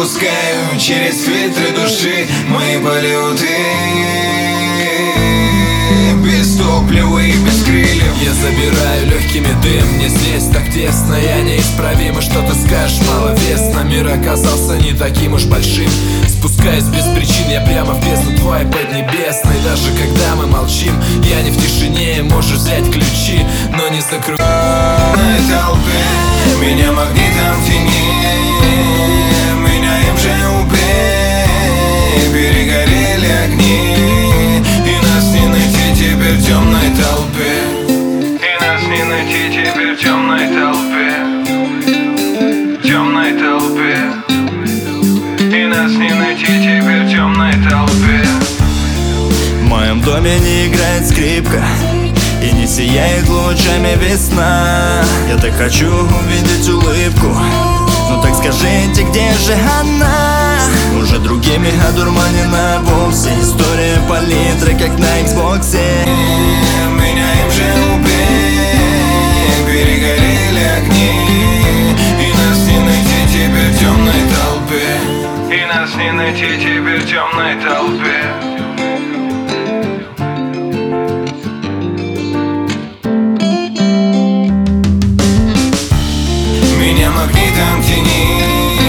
пропускаю через фильтры души мои полеты. Без топлива и без крыльев я забираю легкими дым. Мне здесь так тесно, я неисправимо. Что ты скажешь, маловесно. Мир оказался не таким уж большим. Спускаюсь без причин, я прямо в бездну твоей поднебесной. Даже когда мы молчим, я не в тишине. Можешь взять ключи, но не закрой толпе. Меня магнитом тяни, меня МЖУП. Перегорели огни, и нас не найти теперь в темной толпе. И нас не найти теперь в темной толпе. В темной толпе. И нас не найти теперь в темной толпе. В моем доме не играет скрипка и не сияет лучами весна. Я так хочу увидеть улыбку, ну так скажите, где же она? Уже другими одурманена вовсе. История палитры, как на Xbox'е. Меня МЖУП. Перегорели огни, и нас не найти теперь в темной толпе. И нас не найти теперь в темной толпе.